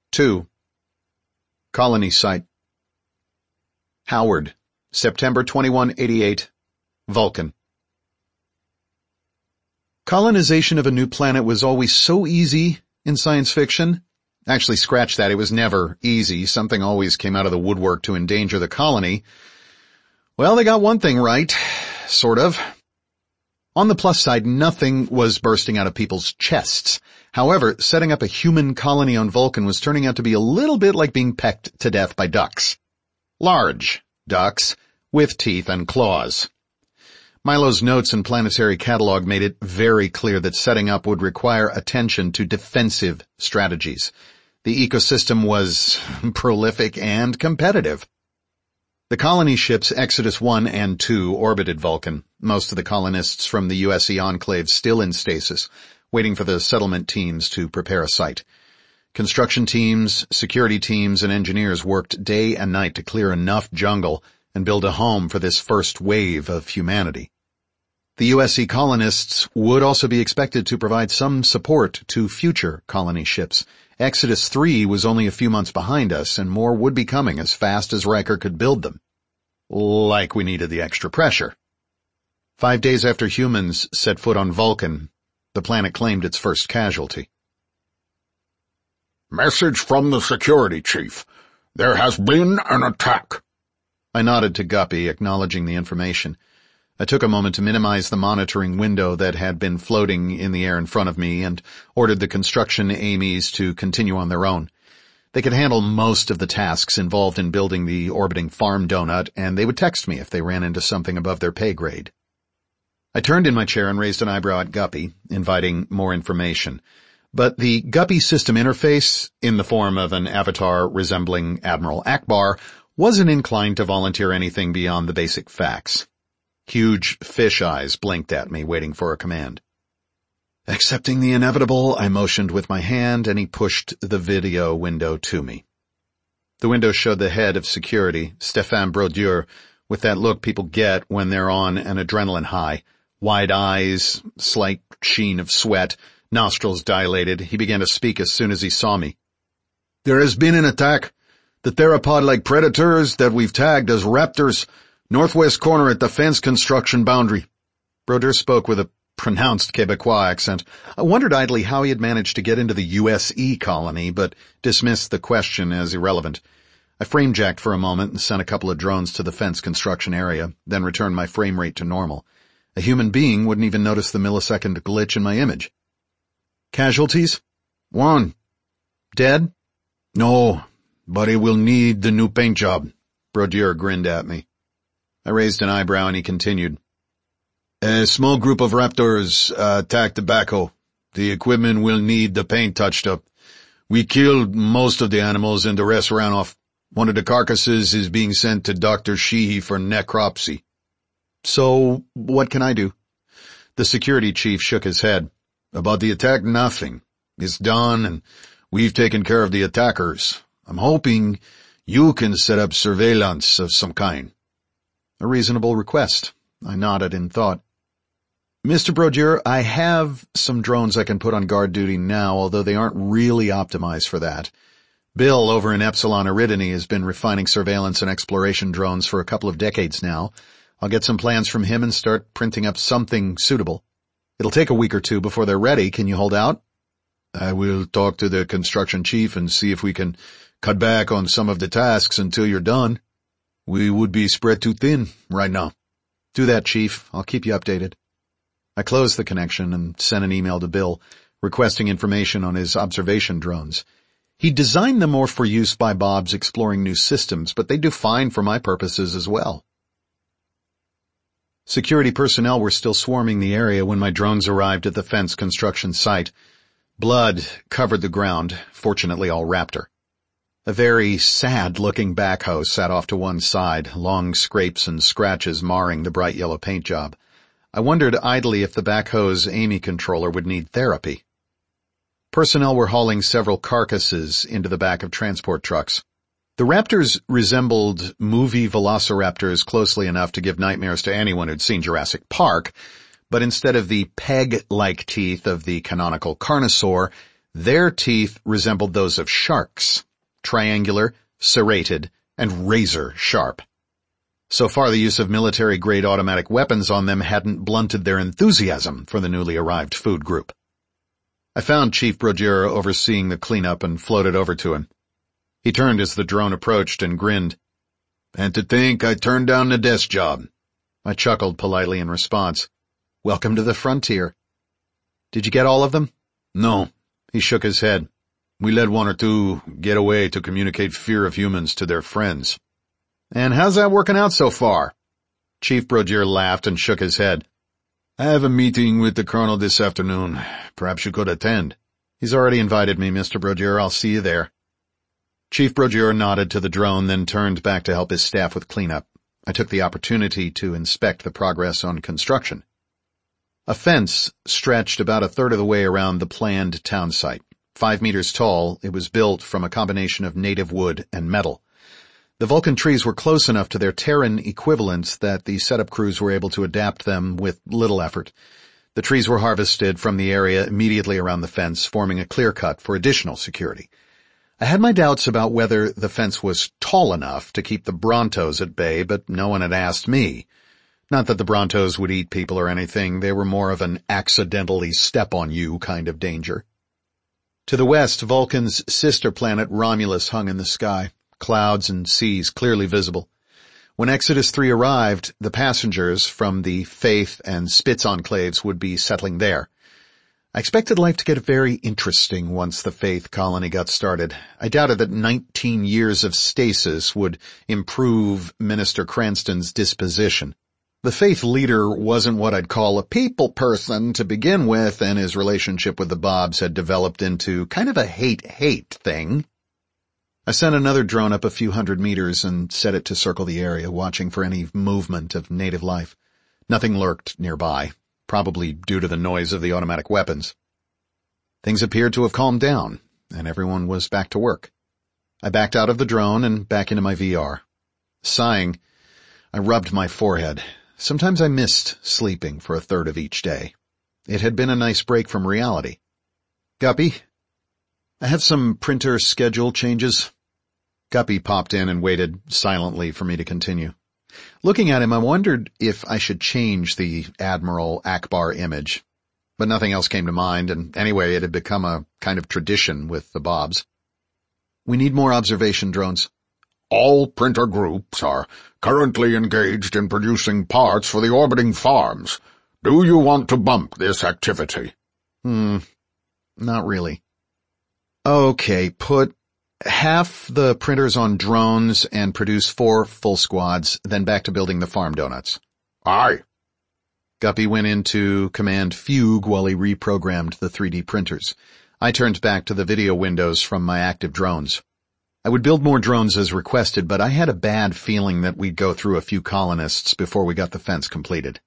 2. Colony Site. Howard, September 2188, Vulcan. Colonization of a new planet was always so easy in science fiction. Actually, scratch that, it was never easy. Something always came out of the woodwork to endanger the colony. Well, they got one thing right. Sort of. On the plus side, nothing was bursting out of people's chests. However, setting up a human colony on Vulcan was turning out to be a little bit like being pecked to death by ducks. Large ducks with teeth and claws. Milo's notes and planetary catalog made it very clear that setting up would require attention to defensive strategies. The ecosystem was prolific and competitive. The colony ships Exodus 1 and 2 orbited Vulcan, most of the colonists from the USE Enclave still in stasis, waiting for the settlement teams to prepare a site. Construction teams, security teams, and engineers worked day and night to clear enough jungle and build a home for this first wave of humanity. The USE colonists would also be expected to provide some support to future colony ships. Exodus 3 was only a few months behind us, and more would be coming as fast as Riker could build them. Like we needed the extra pressure. 5 days after humans set foot on Vulcan, the planet claimed its first casualty. Message from the security chief. There has been an attack. I nodded to Guppy, acknowledging the information. I took a moment to minimize the monitoring window that had been floating in the air in front of me and ordered the construction Amy's to continue on their own. They could handle most of the tasks involved in building the orbiting farm donut, and they would text me if they ran into something above their pay grade. I turned in my chair and raised an eyebrow at Guppy, inviting more information. But the Guppy system interface, in the form of an avatar resembling Admiral Akbar, wasn't inclined to volunteer anything beyond the basic facts. Huge fish eyes blinked at me, waiting for a command. Accepting the inevitable, I motioned with my hand, and he pushed the video window to me. The window showed the head of security, Stéphane Brodeur, with that look people get when they're on an adrenaline high. Wide eyes, slight sheen of sweat, nostrils dilated. He began to speak as soon as he saw me. There has been an attack. The theropod-like predators that we've tagged as raptors, northwest corner at the fence construction boundary. Brodeur spoke with a pronounced Quebecois accent. I wondered idly how he had managed to get into the USE colony, but dismissed the question as irrelevant. I frame-jacked for a moment and sent a couple of drones to the fence construction area, then returned my frame rate to normal. A human being wouldn't even notice the millisecond glitch in my image. Casualties? 1. Dead? No, but he will need the new paint job. Brodeur grinned at me. I raised an eyebrow and he continued. A small group of raptors attacked the backhoe. The equipment will need the paint touched up. We killed most of the animals and the rest ran off. One of the carcasses is being sent to Dr. Sheehy for necropsy. So, what can I do? The security chief shook his head. About the attack, nothing. It's done, and we've taken care of the attackers. I'm hoping you can set up surveillance of some kind. A reasonable request. I nodded in thought. Mr. Brodeur, I have some drones I can put on guard duty now, although they aren't really optimized for that. Bill over in Epsilon Eridani has been refining surveillance and exploration drones for a couple of decades now. I'll get some plans from him and start printing up something suitable. It'll take a week or two before they're ready. Can you hold out? I will talk to the construction chief and see if we can cut back on some of the tasks until you're done. We would be spread too thin right now. Do that, Chief. I'll keep you updated. I closed the connection and sent an email to Bill, requesting information on his observation drones. He designed them more for use by Bob's exploring new systems, but they do fine for my purposes as well. Security personnel were still swarming the area when my drones arrived at the fence construction site. Blood covered the ground, fortunately all raptor. A very sad-looking backhoe sat off to one side, long scrapes and scratches marring the bright yellow paint job. I wondered idly if the backhoe's Amy controller would need therapy. Personnel were hauling several carcasses into the back of transport trucks. The raptors resembled movie velociraptors closely enough to give nightmares to anyone who'd seen Jurassic Park, but instead of the peg-like teeth of the canonical Carnosaur, Their teeth resembled those of sharks, triangular, serrated, and razor sharp. So far, the use of military-grade automatic weapons on them hadn't blunted their enthusiasm for the newly arrived food group. I found Chief Brodeur overseeing the cleanup and floated over to him. He turned as the drone approached and grinned. "And to think I turned down the desk job." I chuckled politely in response. Welcome to the frontier. Did you get all of them? No. He shook his head. We let one or two get away to communicate fear of humans to their friends. And how's that working out so far? Chief Brodeur laughed and shook his head. I have a meeting with the Colonel this afternoon. Perhaps you could attend. He's already invited me, Mr. Brodeur. I'll see you there. Chief Brodeur nodded to the drone, then turned back to help his staff with cleanup. I took the opportunity to inspect the progress on construction. A fence stretched about a third of the way around the planned town site. 5 meters tall, it was built from a combination of native wood and metal. The Vulcan trees were close enough to their Terran equivalents that the setup crews were able to adapt them with little effort. The trees were harvested from the area immediately around the fence, forming a clear cut for additional security. I had my doubts about whether the fence was tall enough to keep the Brontos at bay, but no one had asked me. Not that the Brontos would eat people or anything, they were more of an accidentally step on you kind of danger. To the west, Vulcan's sister planet Romulus hung in the sky, clouds and seas clearly visible. When Exodus 3 arrived, the passengers from the Faith and Spitz enclaves would be settling there. I expected life to get very interesting once the Faith colony got started. I doubted that 19 years of stasis would improve Minister Cranston's disposition. The Faith leader wasn't what I'd call a people person to begin with, and his relationship with the Bobs had developed into kind of a hate-hate thing. I sent another drone up a few hundred meters and set it to circle the area, watching for any movement of native life. Nothing lurked nearby, probably due to the noise of the automatic weapons. Things appeared to have calmed down, and everyone was back to work. I backed out of the drone and back into my VR. Sighing, I rubbed my forehead. Sometimes I missed sleeping for a third of each day. It had been a nice break from reality. Guppy, I have some printer schedule changes. Guppy popped in and waited silently for me to continue. Looking at him, I wondered if I should change the Admiral Akbar image, but nothing else came to mind, and anyway, it had become a kind of tradition with the Bobs. We need more observation drones. All printer groups are currently engaged in producing parts for the orbiting farms. Do you want to bump this activity? Not really. Okay, put half the printers on drones and produce 4 full squads, then back to building the farm donuts. Aye. Guppy went into Command Fugue while he reprogrammed the 3D printers. I turned back to the video windows from my active drones. I would build more drones as requested, but I had a bad feeling that we'd go through a few colonists before we got the fence completed.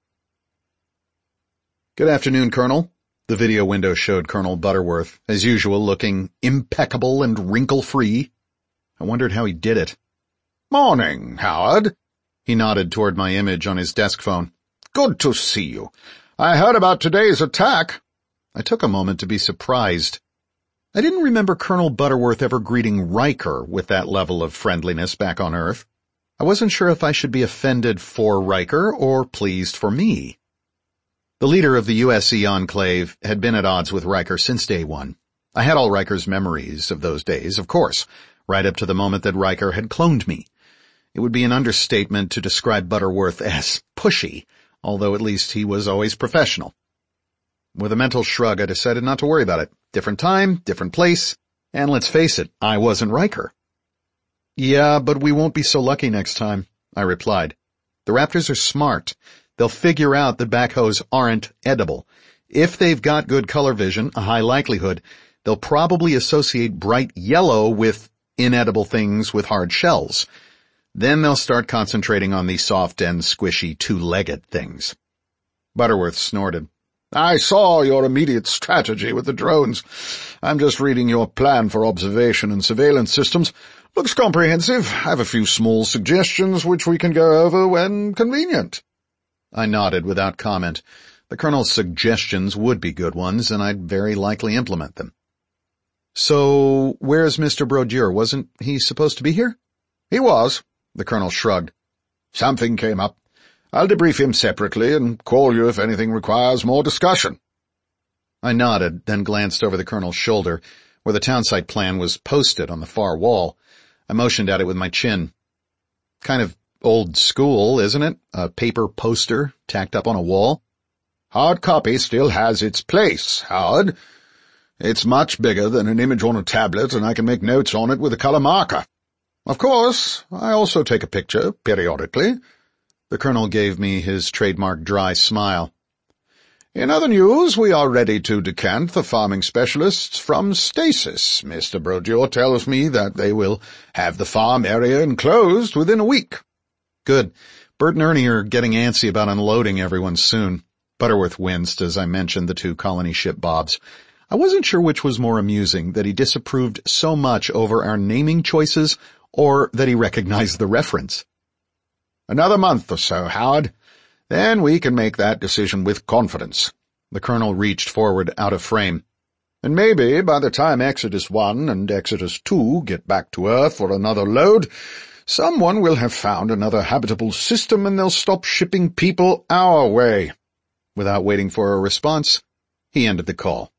Good afternoon, Colonel. The video window showed Colonel Butterworth, as usual, looking impeccable and wrinkle-free. I wondered how he did it. Morning, Howard. He nodded toward my image on his desk phone. Good to see you. I heard about today's attack. I took a moment to be surprised. I didn't remember Colonel Butterworth ever greeting Riker with that level of friendliness back on Earth. I wasn't sure if I should be offended for Riker or pleased for me. The leader of the USC Enclave had been at odds with Riker since day one. I had all Riker's memories of those days, of course, right up to the moment that Riker had cloned me. It would be an understatement to describe Butterworth as pushy, although at least he was always professional. With a mental shrug, I decided not to worry about it. Different time, different place, and let's face it, I wasn't Riker. Yeah, but we won't be so lucky next time, I replied. The Raptors are smart. They'll figure out that backhoes aren't edible. If they've got good color vision, a high likelihood, they'll probably associate bright yellow with inedible things with hard shells. Then they'll start concentrating on the soft and squishy two-legged things. Butterworth snorted. I saw your immediate strategy with the drones. I'm just reading your plan for observation and surveillance systems. Looks comprehensive. I have a few small suggestions which we can go over when convenient. I nodded without comment. The Colonel's suggestions would be good ones, and I'd very likely implement them. So, where's Mr. Brodeur? Wasn't he supposed to be here? He was, the colonel shrugged. Something came up. I'll debrief him separately and call you if anything requires more discussion. I nodded, then glanced over the colonel's shoulder, where the townsite plan was posted on the far wall. I motioned at it with my chin. Kind of old school, isn't it? A paper poster tacked up on a wall. Hard copy still has its place, Howard. It's much bigger than an image on a tablet, and I can make notes on it with a color marker. Of course, I also take a picture, periodically. The colonel gave me his trademark dry smile. In other news, we are ready to decant the farming specialists from stasis. Mr. Brodeur tells me that they will have the farm area enclosed within a week. Good. Bert and Ernie are getting antsy about unloading everyone soon. Butterworth winced as I mentioned the 2 colony ship Bobs. I wasn't sure which was more amusing, that he disapproved so much over our naming choices, or that he recognized the reference. Another month or so, Howard. Then we can make that decision with confidence. The colonel reached forward out of frame. And maybe by the time Exodus 1 and Exodus 2 get back to Earth for another load, someone will have found another habitable system and they'll stop shipping people our way. Without waiting for a response, he ended the call.